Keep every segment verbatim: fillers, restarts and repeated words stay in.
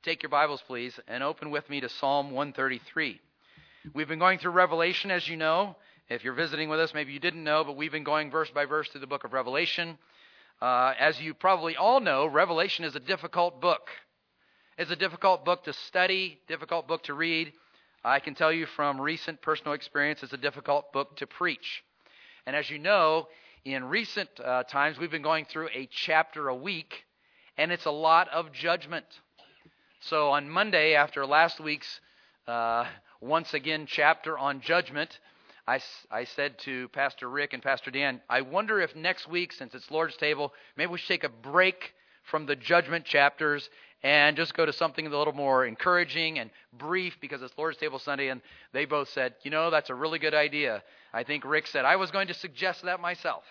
take your Bibles, please, and open with me to Psalm one thirty-three. We've been going through Revelation, as you know. If you're visiting with us, maybe you didn't know, but we've been going verse by verse through the book of Revelation. Uh, as you probably all know, Revelation is a difficult book. It's a difficult book to study, difficult book to read. I can tell you from recent personal experience, it's a difficult book to preach. And as you know, in recent uh, times, we've been going through a chapter a week, and it's a lot of judgment. So on Monday, after last week's uh, once again chapter on judgment, I, I said to Pastor Rick and Pastor Dan, I wonder if next week, since it's Lord's Table, maybe we should take a break from the judgment chapters and just go to something a little more encouraging and brief because it's Lord's Table Sunday. And they both said, you know, that's a really good idea. I think Rick said, I was going to suggest that myself.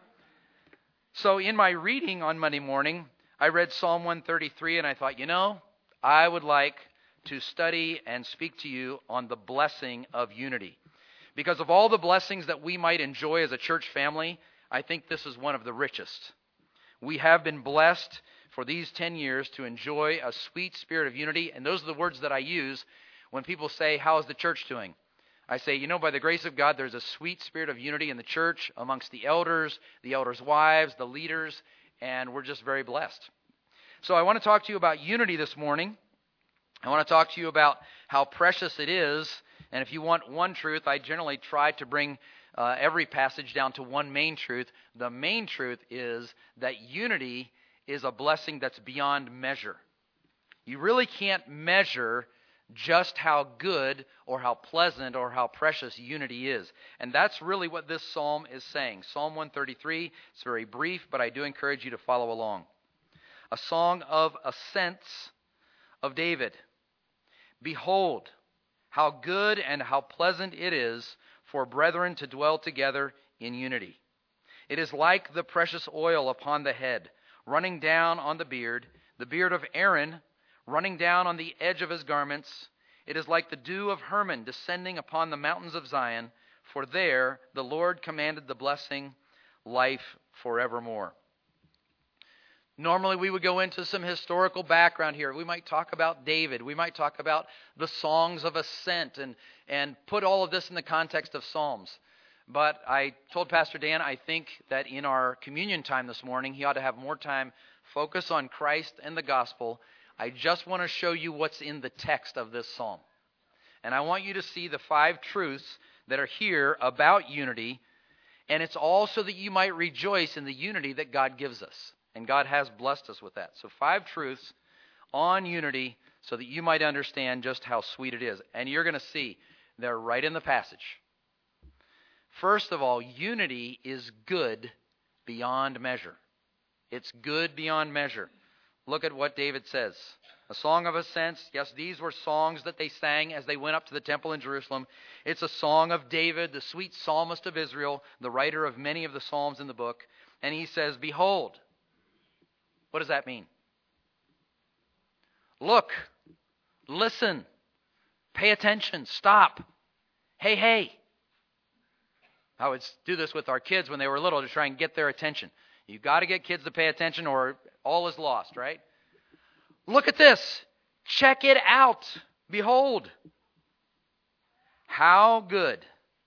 So in my reading on Monday morning, I read Psalm one thirty-three and I thought, you know, I would like to study and speak to you on the blessing of unity. Because of all the blessings that we might enjoy as a church family, I think this is one of the richest. We have been blessed for these ten years to enjoy a sweet spirit of unity. And those are the words that I use when people say, how is the church doing? I say, you know, by the grace of God, there's a sweet spirit of unity in the church amongst the elders, the elders' wives, the leaders, and we're just very blessed. So I want to talk to you about unity this morning. I want to talk to you about how precious it is. And if you want one truth, I generally try to bring uh, every passage down to one main truth. The main truth is that unity is a blessing that's beyond measure. You really can't measure just how good or how pleasant or how precious unity is. And that's really what this psalm is saying. Psalm one thirty-three, it's very brief, but I do encourage you to follow along. A song of ascents of David. Behold, how good and how pleasant it is for brethren to dwell together in unity. It is like the precious oil upon the head, running down on the beard, the beard of Aaron, running down on the edge of his garments. It is like the dew of Hermon descending upon the mountains of Zion, for there the Lord commanded the blessing, life forevermore. Normally we would go into some historical background here. We might talk about David. We might talk about the songs of ascent and, and put all of this in the context of Psalms. But I told Pastor Dan, I think that in our communion time this morning, he ought to have more time focus on Christ and the gospel. I just want to show you what's in the text of this psalm. And I want you to see the five truths that are here about unity. And it's all so that you might rejoice in the unity that God gives us. And God has blessed us with that. So five truths on unity so that you might understand just how sweet it is. And you're going to see they're right in the passage. First of all, unity is good beyond measure. It's good beyond measure. Look at what David says. A song of ascents. Yes, these were songs that they sang as they went up to the temple in Jerusalem. It's a song of David, the sweet psalmist of Israel, the writer of many of the psalms in the book. And he says, behold. What does that mean? Look, listen, pay attention, stop. Hey, hey. I would do this with our kids when they were little to try and get their attention. You've got to get kids to pay attention or all is lost, right? Look at this. Check it out. Behold. How good.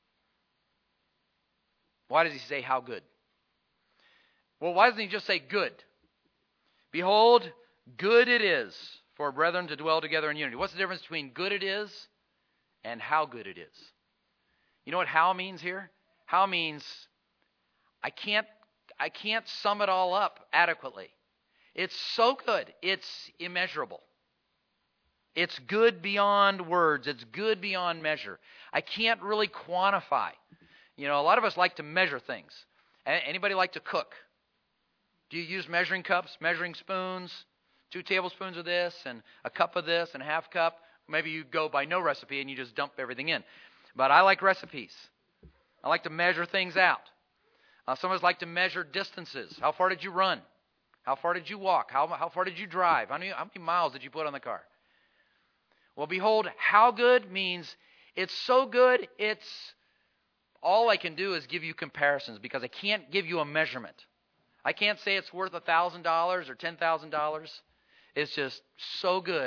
Why does he say how good? Well, why doesn't he just say good? Behold, good it is for brethren to dwell together in unity. What's the difference between good it is and how good it is? You know what how means here? How means I can't I can't sum it all up adequately. It's so good. It's immeasurable. It's good beyond words. It's good beyond measure. I can't really quantify. You know, a lot of us like to measure things. Anybody like to cook? Do you use measuring cups, measuring spoons, two tablespoons of this and a cup of this and a half cup? Maybe you go by no recipe and you just dump everything in. But I like recipes. I like to measure things out. Uh, some of us like to measure distances. How far did you run? How far did you walk? How, how far did you drive? How many, how many miles did you put on the car? Well, behold, how good means it's so good, it's all I can do is give you comparisons because I can't give you a measurement. I can't say it's worth one thousand dollars or ten thousand dollars. It's just so good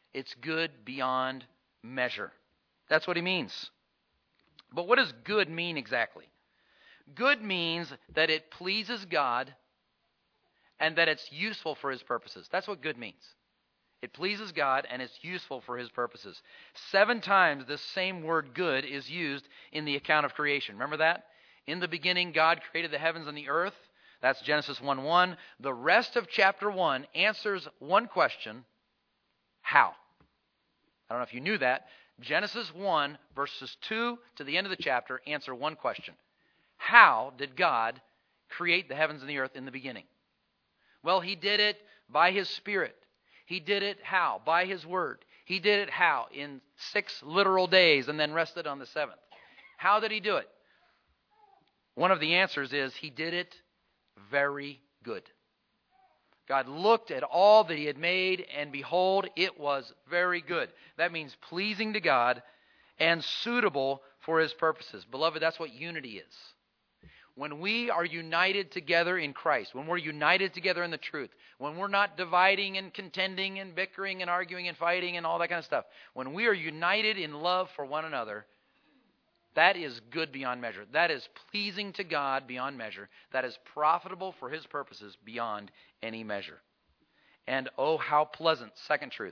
It's good beyond measure. That's what he means. But what does good mean exactly? Good means that it pleases God and that it's useful for his purposes. That's what good means. It pleases God and it's useful for his purposes. Seven times this same word good is used in the account of creation. Remember that? In the beginning, God created the heavens and the earth. That's Genesis one one. The rest of chapter one answers one question: how? I don't know if you knew that. Genesis one, verses two to the end of the chapter, answer one question. How did God create the heavens and the earth in the beginning? Well, he did it by his Spirit. He did it how? By his word. He did it how? In six literal days and then rested on the seventh. How did he do it? One of the answers is he did it very good. God looked at all that he had made, and behold, it was very good. That means pleasing to God and suitable for his purposes. Beloved, that's what unity is. When we are united together in Christ, when we're united together in the truth, when we're not dividing and contending and bickering and arguing and fighting and all that kind of stuff, when we are united in love for one another, that is good beyond measure. That is pleasing to God beyond measure. That is profitable for his purposes beyond any measure. And oh, how pleasant, second truth.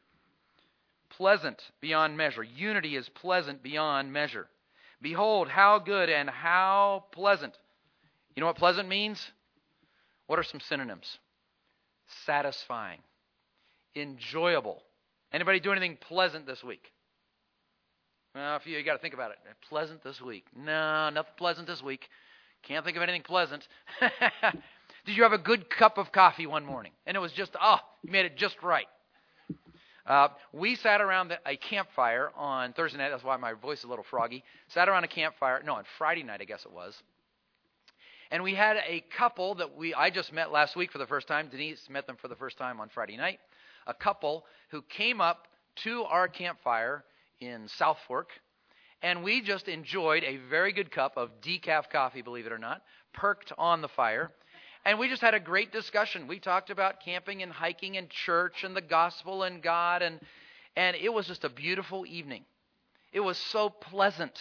Pleasant beyond measure. Unity is pleasant beyond measure. Behold, how good and how pleasant. You know what pleasant means? What are some synonyms? Satisfying. Enjoyable. Anybody do anything pleasant this week? Well, if you, you got to think about it. Pleasant this week. No, nothing pleasant this week. Can't think of anything pleasant. Did you have a good cup of coffee one morning? And it was just, oh, you made it just right. Uh, we sat around the, a campfire on Thursday night. That's why my voice is a little froggy. Sat around a campfire. No, on Friday night, I guess it was. And we had a couple that we I just met last week for the first time. Denise met them for the first time on Friday night. A couple who came up to our campfire in South Fork. And we just enjoyed a very good cup of decaf coffee, believe it or not, perked on the fire. And we just had a great discussion. We talked about camping and hiking and church and the gospel and God. And, and it was just a beautiful evening. It was so pleasant.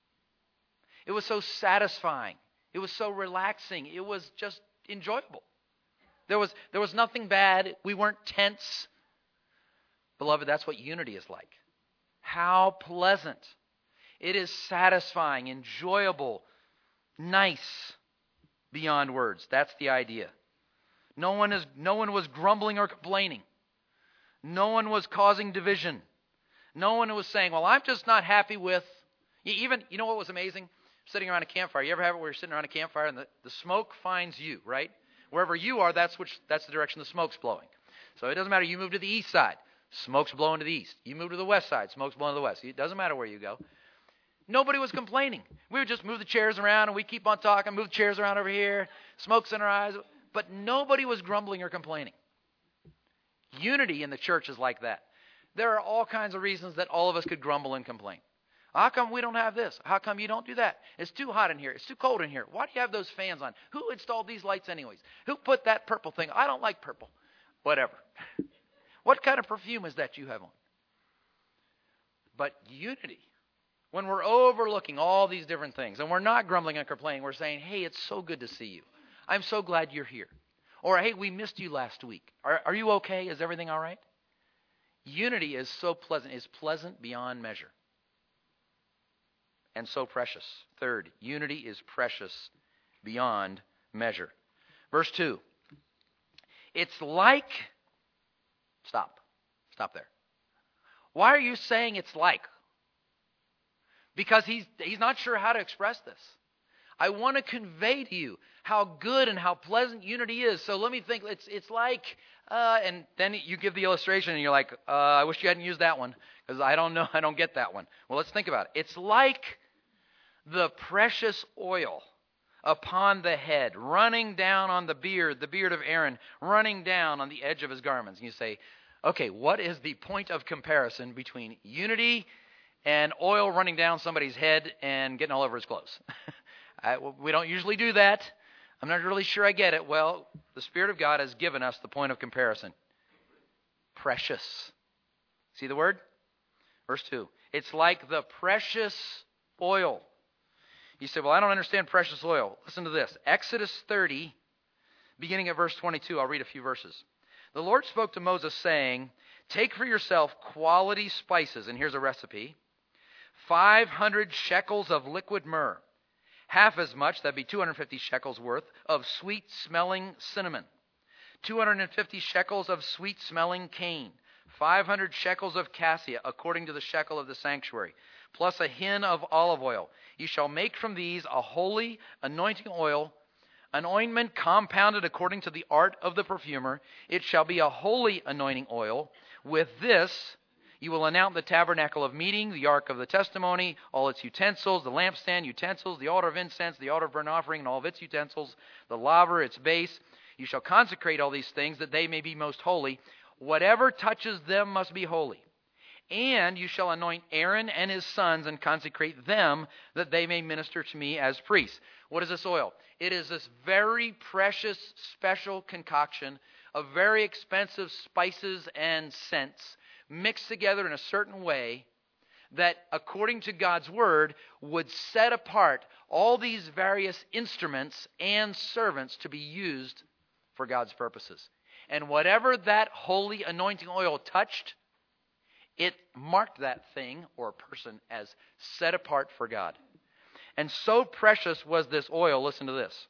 It was so satisfying. It was so relaxing. It was just enjoyable. There was, there was nothing bad. We weren't tense. Beloved, that's what unity is like. How pleasant. It is satisfying, enjoyable, nice. Beyond words. That's the idea. No one is no one was grumbling or complaining. No one was causing division. No one was saying, well, I'm just not happy with... Even, you know what was amazing? Sitting around a campfire. You ever have it where you're sitting around a campfire and the, the smoke finds you, right? Wherever you are, that's which that's the direction the smoke's blowing. So it doesn't matter. You move to the east side, smoke's blowing to the east. You move to the west side, smoke's blowing to the west. It doesn't matter where you go. Nobody was complaining. We would just move the chairs around and we keep on talking, move the chairs around over here, smoke's in our eyes. But nobody was grumbling or complaining. Unity in the church is like that. There are all kinds of reasons that all of us could grumble and complain. How come we don't have this? How come you don't do that? It's too hot in here. It's too cold in here. Why do you have those fans on? Who installed these lights anyways? Who put that purple thing? I don't like purple. Whatever. What kind of perfume is that you have on? But unity. When we're overlooking all these different things and we're not grumbling and complaining, we're saying, hey, it's so good to see you. I'm so glad you're here. Or, hey, we missed you last week. Are, are you okay? Is everything all right? Unity is so pleasant, is pleasant beyond measure. And so precious. Third, unity is precious beyond measure. Verse two. It's like... Stop. Stop there. Why are you saying it's like? Because he's he's not sure how to express this. I want to convey to you how good and how pleasant unity is. So let me think. It's it's like, uh, and then you give the illustration, and you're like, uh, I wish you hadn't used that one because I don't know, I don't get that one. Well, let's think about it. It's like the precious oil upon the head, running down on the beard, the beard of Aaron, running down on the edge of his garments. And you say, okay, what is the point of comparison between unity and oil running down somebody's head and getting all over his clothes? I, we don't usually do that. I'm not really sure I get it. Well, the Spirit of God has given us the point of comparison. Precious. See the word? Verse two. It's like the precious oil. You say, well, I don't understand precious oil. Listen to this. Exodus thirty, beginning at verse twenty-two. I'll read a few verses. The Lord spoke to Moses, saying, take for yourself quality spices, and here's a recipe. five hundred shekels of liquid myrrh, half as much, that'd be two hundred fifty shekels worth, of sweet-smelling cinnamon, two hundred fifty shekels of sweet-smelling cane, five hundred shekels of cassia, according to the shekel of the sanctuary, plus a hin of olive oil. You shall make from these a holy anointing oil, an ointment compounded according to the art of the perfumer. It shall be a holy anointing oil. With this you will anoint the tabernacle of meeting, the ark of the testimony, all its utensils, the lampstand, utensils, the altar of incense, the altar of burnt offering, and all of its utensils, the laver, its base. You shall consecrate all these things, that they may be most holy. Whatever touches them must be holy. And you shall anoint Aaron and his sons and consecrate them, that they may minister to me as priests. What is this oil? It is this very precious, special concoction of very expensive spices and scents mixed together in a certain way that, according to God's word, would set apart all these various instruments and servants to be used for God's purposes. And whatever that holy anointing oil touched, it marked that thing or person as set apart for God. And so precious was this oil, listen to this.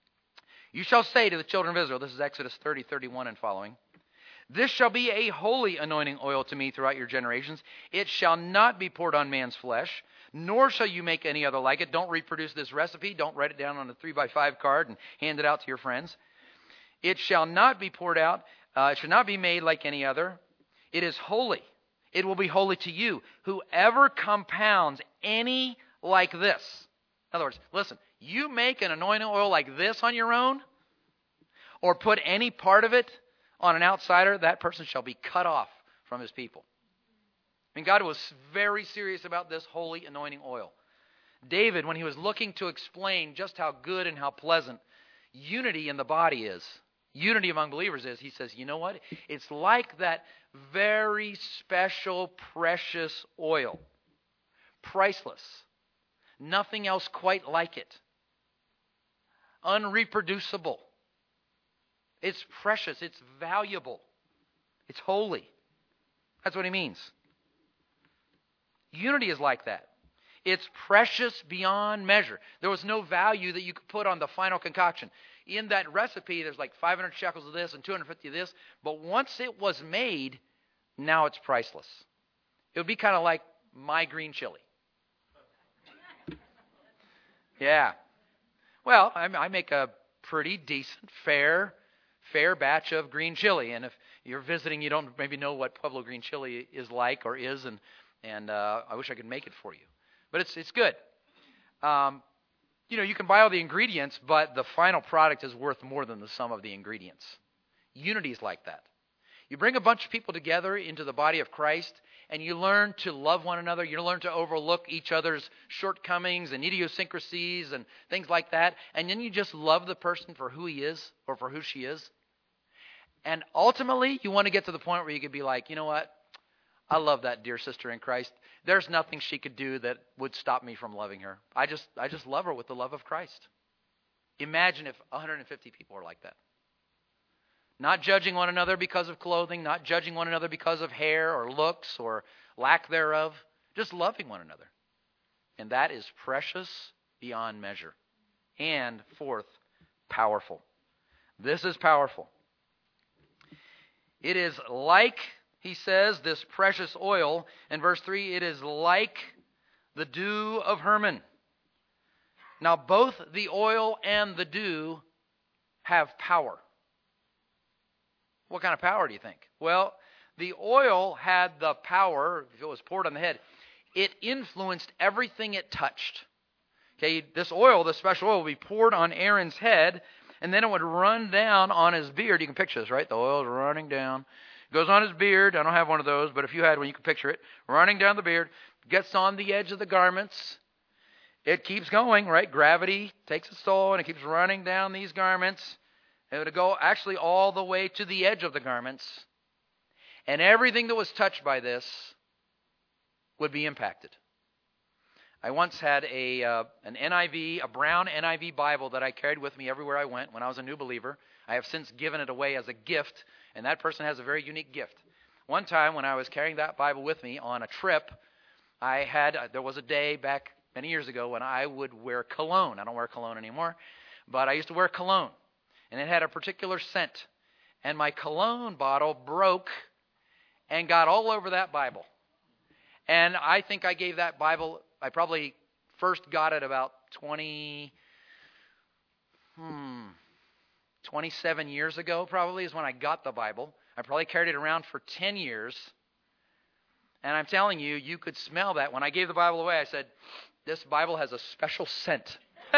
You shall say to the children of Israel, this is Exodus thirty, thirty-one and following, this shall be a holy anointing oil to me throughout your generations. It shall not be poured on man's flesh, nor shall you make any other like it. Don't reproduce this recipe. Don't write it down on a three by five card and hand it out to your friends. It shall not be poured out. Uh, it shall not be made like any other. It is holy. It will be holy to you. Whoever compounds any like this. In other words, listen, you make an anointing oil like this on your own, or put any part of it on an outsider, that person shall be cut off from his people. I mean, God was very serious about this holy anointing oil. David, when he was looking to explain just how good and how pleasant unity in the body is, unity among believers is, he says, you know what? It's like that very special, precious oil. Priceless. Nothing else quite like it. Unreproducible. It's precious. It's valuable. It's holy. That's what he means. Unity is like that. It's precious beyond measure. There was no value that you could put on the final concoction. In that recipe, there's like five hundred shekels of this and two hundred fifty of this. But once it was made, now it's priceless. It would be kind of like my green chili. Yeah. Well, I, I make a pretty decent, fair, fair batch of green chili. And if you're visiting, you don't maybe know what Pueblo green chili is like or is, and and uh, I wish I could make it for you. But it's it's good. Um, you know, you can buy all the ingredients, but the final product is worth more than the sum of the ingredients. Unity is like that. You bring a bunch of people together into the body of Christ, and you learn to love one another. You learn to overlook each other's shortcomings and idiosyncrasies and things like that. And then you just love the person for who he is or for who she is. And ultimately, you want to get to the point where you could be like, you know what? I love that dear sister in Christ. There's nothing she could do that would stop me from loving her. I just I just love her with the love of Christ. Imagine if one hundred fifty people are like that. Not judging one another because of clothing, not judging one another because of hair or looks or lack thereof, just loving one another. And that is precious beyond measure. And fourth, powerful. This is powerful. It is like, he says, this precious oil. In verse three, it is like the dew of Hermon. Now, both the oil and the dew have power. What kind of power do you think? Well, the oil had the power, if it was poured on the head, it influenced everything it touched. Okay, this oil, this special oil, would be poured on Aaron's head, and then it would run down on his beard. You can picture this, right? The oil is running down. It goes on his beard. I don't have one of those, but if you had one, you could picture it. Running down the beard, gets on the edge of the garments. It keeps going, right? Gravity takes its toll, and it keeps running down these garments. It would go actually all the way to the edge of the garments. And everything that was touched by this would be impacted. I once had a uh, an N I V, a brown N I V Bible that I carried with me everywhere I went when I was a new believer. I have since given it away as a gift, and that person has a very unique gift. One time when I was carrying that Bible with me on a trip, I had uh, there was a day back many years ago when I would wear cologne. I don't wear cologne anymore, but I used to wear cologne, and it had a particular scent. And my cologne bottle broke and got all over that Bible. And I think I gave that Bible, I probably first got it about twenty, hmm, twenty-seven years ago probably is when I got the Bible. I probably carried it around for ten years. And I'm telling you, you could smell that. When I gave the Bible away, I said, this Bible has a special scent.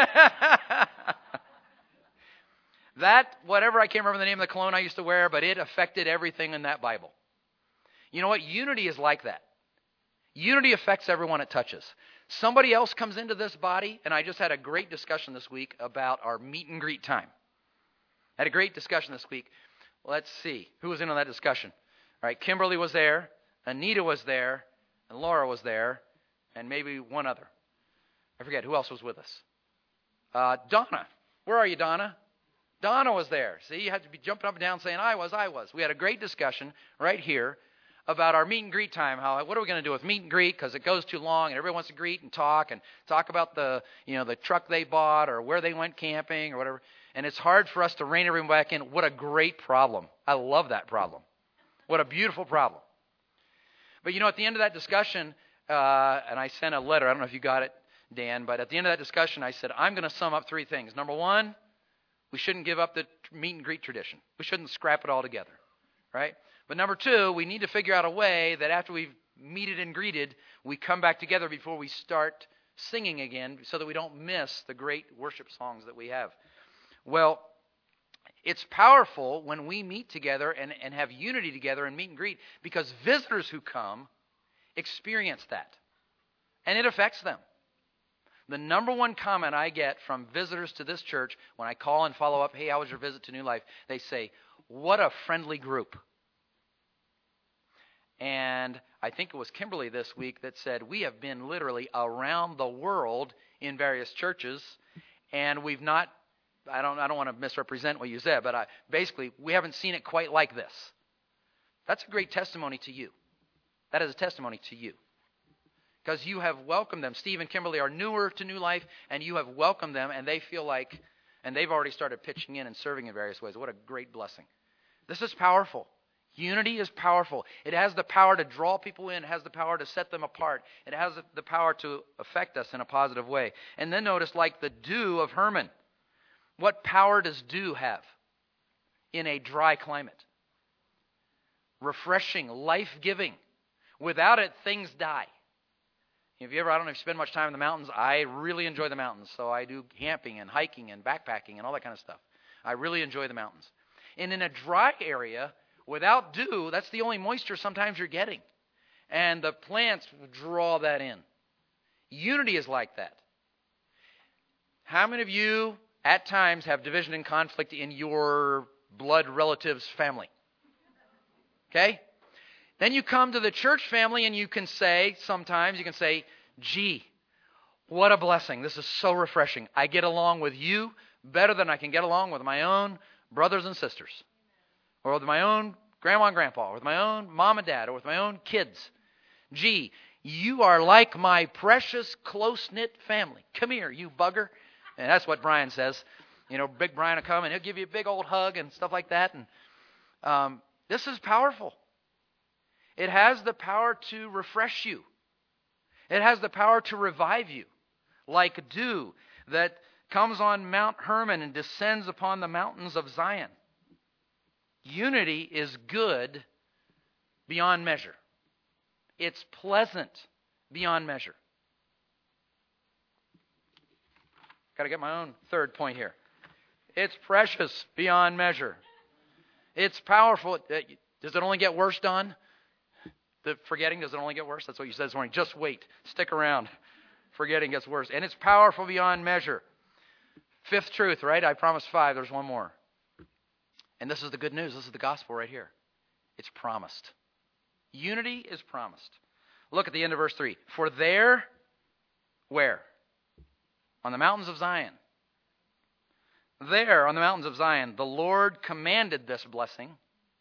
That, whatever, I can't remember the name of the cologne I used to wear, but it affected everything in that Bible. You know what? Unity is like that. Unity affects everyone it touches. Somebody else comes into this body, and I just had a great discussion this week about our meet and greet time. I had a great discussion this week. Let's see. Who was in on that discussion? All right, Kimberly was there, Anita was there, and Laura was there, and maybe one other. I forget who else was with us. Uh, Donna. Where are you, Donna? Donna was there. See, you had to be jumping up and down saying, I was, I was. We had a great discussion right here about our meet and greet time. How, what are we going to do with meet and greet? Because it goes too long and everybody wants to greet and talk and talk about the, you know, the truck they bought or where they went camping or whatever. And it's hard for us to rein everyone back in. What a great problem. I love that problem. What a beautiful problem. But, you know, at the end of that discussion, uh, and I sent a letter. I don't know if you got it, Dan, but at the end of that discussion, I said, I'm going to sum up three things. Number one, we shouldn't give up the meet and greet tradition. We shouldn't scrap it all together, right? But number two, we need to figure out a way that after we've meeted and greeted, we come back together before we start singing again so that we don't miss the great worship songs that we have. Well, it's powerful when we meet together and, and have unity together and meet and greet because visitors who come experience that, and it affects them. The number one comment I get from visitors to this church when I call and follow up, hey, how was your visit to New Life? They say, what a friendly group. And I think it was Kimberly this week that said, we have been literally around the world in various churches, and we've not, I don't I don't want to misrepresent what you said, but I, basically, we haven't seen it quite like this. That's a great testimony to you. That is a testimony to you. Because you have welcomed them. Steve and Kimberly are newer to New Life, and you have welcomed them, and they feel like, and they've already started pitching in and serving in various ways. What a great blessing. This is powerful. Unity is powerful. It has the power to draw people in. It has the power to set them apart. It has the power to affect us in a positive way. And then notice, like the dew of Hermon, what power does dew have in a dry climate? Refreshing, life-giving. Without it, things die. If you ever, I don't know if you spend much time in the mountains, I really enjoy the mountains. So I do camping and hiking and backpacking and all that kind of stuff. I really enjoy the mountains. And in a dry area, without dew, that's the only moisture sometimes you're getting. And the plants draw that in. Unity is like that. How many of you at times have division and conflict in your blood relatives' family? Okay? Then you come to the church family and you can say, sometimes you can say, gee, what a blessing. This is so refreshing. I get along with you better than I can get along with my own brothers and sisters. Or with my own grandma and grandpa. Or with my own mom and dad. Or with my own kids. Gee, you are like my precious close-knit family. Come here, you bugger. And that's what Brian says. You know, Big Brian will come and he'll give you a big old hug and stuff like that. And um, this is powerful. It has the power to refresh you. It has the power to revive you. Like dew that comes on Mount Hermon and descends upon the mountains of Zion. Unity is good beyond measure. It's pleasant beyond measure. Got to get my own third point here. It's precious beyond measure. It's powerful. Does it only get worse, Don? The forgetting, does it only get worse? That's what you said this morning. Just wait. Stick around. Forgetting gets worse. And it's powerful beyond measure. Fifth truth, right? I promised five. There's one more. And this is the good news. This is the gospel right here. It's promised. Unity is promised. Look at the end of verse three. For there, where? On the mountains of Zion. There, on the mountains of Zion, the Lord commanded this blessing.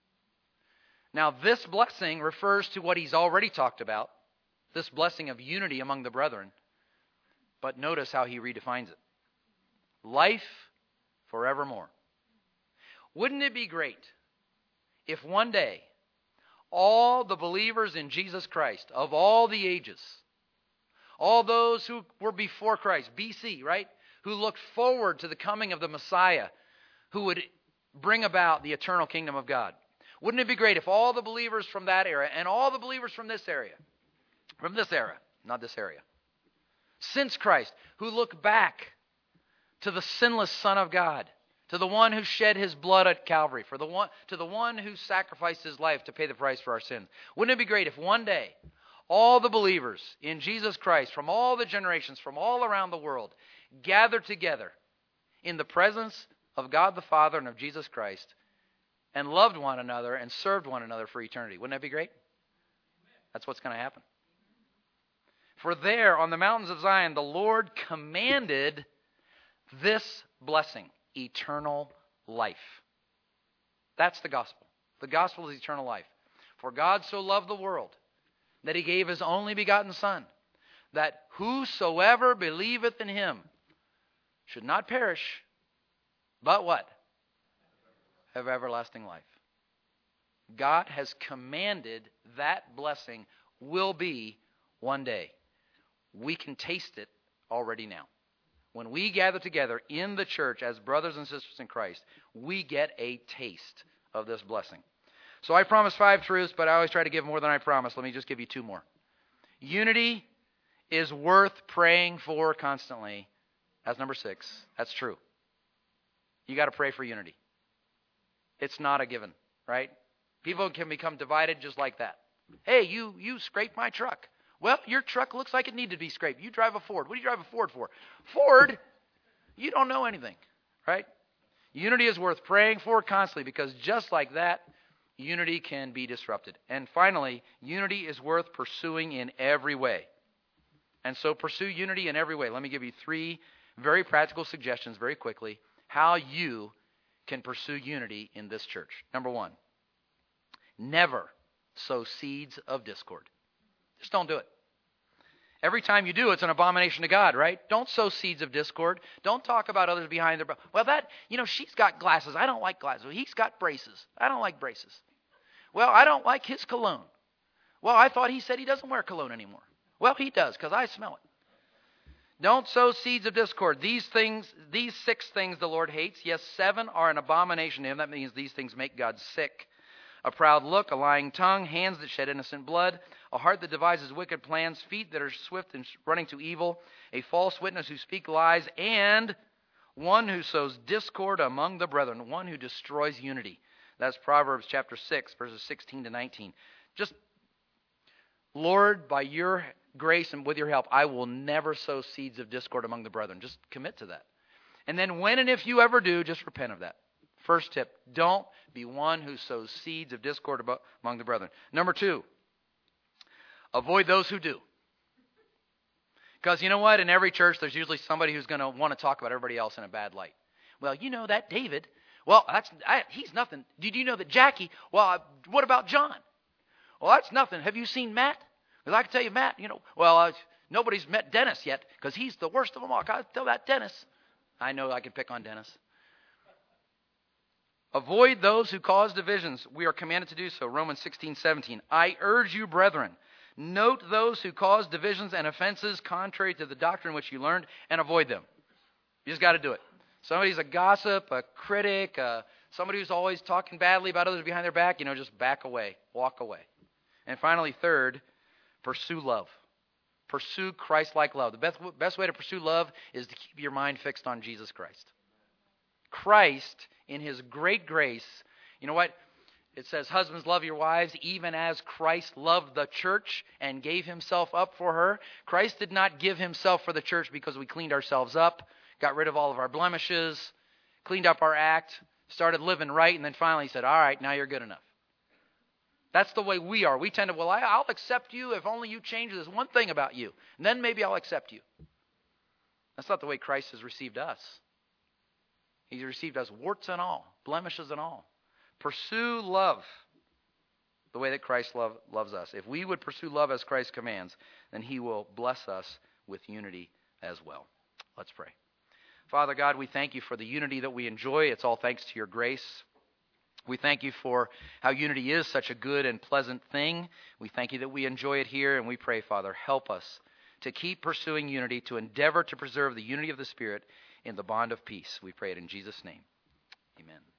Now, this blessing refers to what he's already talked about, this blessing of unity among the brethren. But notice how he redefines it. Life forevermore. Wouldn't it be great if one day all the believers in Jesus Christ of all the ages, all those who were before Christ, B C, right? Who looked forward to the coming of the Messiah who would bring about the eternal kingdom of God. Wouldn't it be great if all the believers from that era and all the believers from this area, from this era, not this area, since Christ, who look back to the sinless Son of God, to the one who shed his blood at Calvary, for the one, to the one who sacrificed his life to pay the price for our sins. Wouldn't it be great if one day all the believers in Jesus Christ from all the generations, from all around the world, gathered together in the presence of God the Father and of Jesus Christ and loved one another and served one another for eternity? Wouldn't that be great? That's what's going to happen. For there on the mountains of Zion, the Lord commanded this blessing, eternal life. That's the gospel. The gospel is eternal life. For God so loved the world that he gave his only begotten Son, that whosoever believeth in him should not perish, but what? Have everlasting life. God has commanded that blessing will be one day. We can taste it already now. When we gather together in the church as brothers and sisters in Christ, we get a taste of this blessing. So I promised five truths, but I always try to give more than I promise. Let me just give you two more. Unity is worth praying for constantly. That's number six. That's true. You got to pray for unity. It's not a given, right? People can become divided just like that. Hey, you you scraped my truck. Well, your truck looks like it needed to be scraped. You drive a Ford. What do you drive a Ford for? Ford, you don't know anything, right? Unity is worth praying for constantly because just like that, unity can be disrupted. And finally, unity is worth pursuing in every way. And so pursue unity in every way. Let me give you three very practical suggestions very quickly how you can pursue unity in this church. Number one, never sow seeds of discord. Just don't do it. Every time you do, it's an abomination to God, right? Don't sow seeds of discord. Don't talk about others behind their back. Well, that, you know, she's got glasses. I don't like glasses. He's got braces. I don't like braces. Well, I don't like his cologne. Well, I thought he said he doesn't wear cologne anymore. Well, he does because I smell it. Don't sow seeds of discord. These things, these six things the Lord hates. Yes, seven are an abomination to him. That means these things make God sick. A proud look, a lying tongue, hands that shed innocent blood, a heart that devises wicked plans, feet that are swift in running to evil, a false witness who speak lies, and one who sows discord among the brethren, one who destroys unity. That's Proverbs chapter six, verses sixteen to nineteen. Just, Lord, by your grace and with your help, I will never sow seeds of discord among the brethren. Just commit to that. And then when and if you ever do, just repent of that. First tip, don't be one who sows seeds of discord among the brethren. Number two, avoid those who do. Because you know what? In every church, there's usually somebody who's going to want to talk about everybody else in a bad light. Well, you know that David. Well, that's I, he's nothing. Did you know that Jackie? Well, uh, what about John? Well, that's nothing. Have you seen Matt? Because I can tell you, Matt, you know, well, uh, nobody's met Dennis yet because he's the worst of them all. I tell that Dennis. I know I can pick on Dennis. Avoid those who cause divisions. We are commanded to do so. Romans sixteen, seventeen. I urge you, brethren, note those who cause divisions and offenses contrary to the doctrine which you learned, and avoid them. You just got to do it. Somebody's a gossip, a critic, uh, somebody who's always talking badly about others behind their back, you know, just back away, walk away. And finally, third, pursue love. Pursue Christ-like love. The best, best way to pursue love is to keep your mind fixed on Jesus Christ. Christ, in his great grace, you know what? It says, husbands, love your wives, even as Christ loved the church and gave himself up for her. Christ did not give himself for the church because we cleaned ourselves up, got rid of all of our blemishes, cleaned up our act, started living right, and then finally said, all right, now you're good enough. That's the way we are. We tend to, well, I, I'll accept you if only you change this one thing about you. And then maybe I'll accept you. That's not the way Christ has received us. He's received us warts and all, blemishes and all. Pursue love the way that Christ love, loves us. If we would pursue love as Christ commands, then he will bless us with unity as well. Let's pray. Father God, we thank you for the unity that we enjoy. It's all thanks to your grace. We thank you for how unity is such a good and pleasant thing. We thank you that we enjoy it here, and we pray, Father, help us to keep pursuing unity, to endeavor to preserve the unity of the Spirit in the bond of peace. We pray it in Jesus' name. Amen.